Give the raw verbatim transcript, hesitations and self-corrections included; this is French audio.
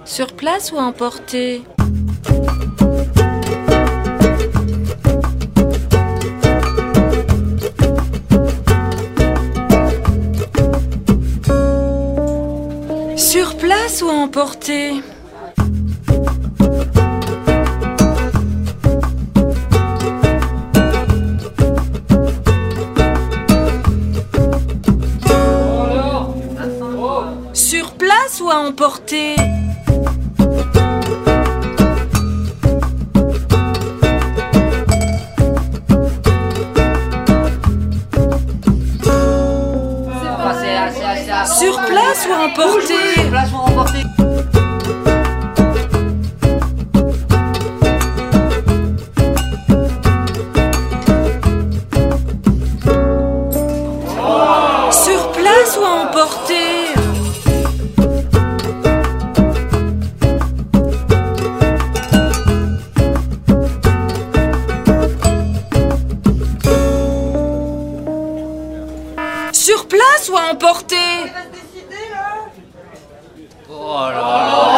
Sur place ou à emporter? Sur place ou à emporter? Sur place ou à emporter? Sur place ou à emporter? Sur place ou à emporter? Sur place ou à emporter? Sur place ou à emporter? Oh là là.